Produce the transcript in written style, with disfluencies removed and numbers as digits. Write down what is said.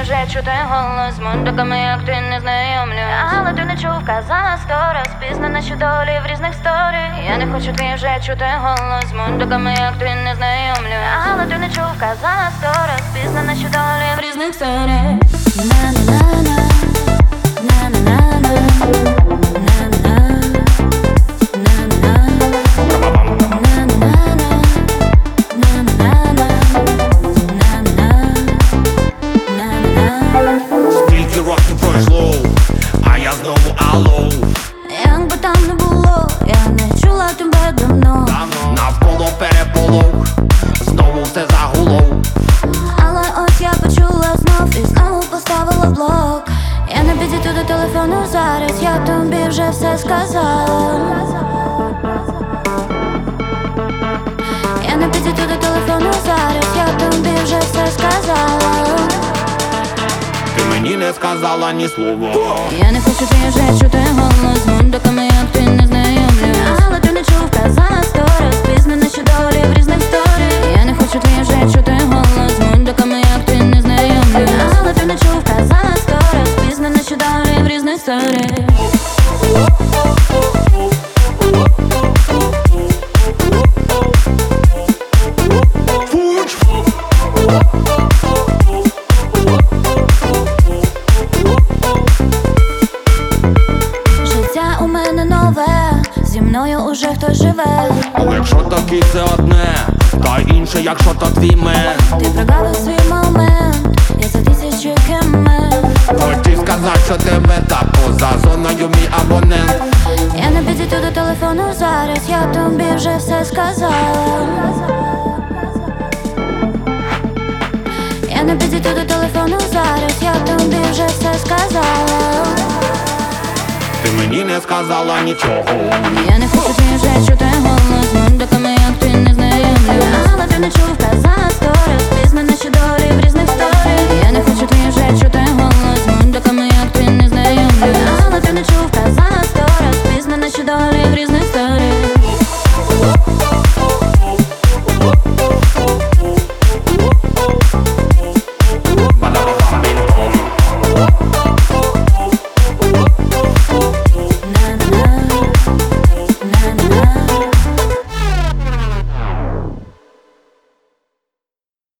вже чути голос з мундуками, як ти не знайомлюсь. Але ти не чув, казала 100 раз, пізно наші долі в різних сторі. Я не хочу твій вже чути голос з мундуками, як ти не знайомлюсь. Але ти не чув, казала 100 раз, пізно наші долі в різних сторі. На-на-на-на, на-на-на-на, на-на-на. Скільки років пройшло, а я знову алло. Як би там не було, я не чула тебе давно. Навколо переполох, знову все загуло. Але ось я почула знов і знову поставила блок. Я не підійду до телефону зараз, я тобі вже все сказала. Я не підійду до телефону зараз, я тобі вже все сказала. Ти мені не сказала ні слова. Я не хочу твій вже чути голос з мундуками, як ти не знайомлюсь. Але ти не чув, казала 100 раз, пізно наші долі в різних сторі. Я не хочу твій вже чути голос з мундуками, як ти не знайомлюсь. Але ти не чув, казала 100 раз, пізно наші долі в різних сторі. Життя у мене нове, зі мною уже хтось живе. Але якщо таки це одне, та інше, якщо то твій мен. Ти прогавив свій момент, я за тисячі кемен. Хотів сказати, що тебе та поза зоною мій абонент. Я не підійду до телефону зараз, я тобі вже все сказала. Я не підійду до телефону зараз, я тобі вже все сказала. Ти мені не сказала нічого.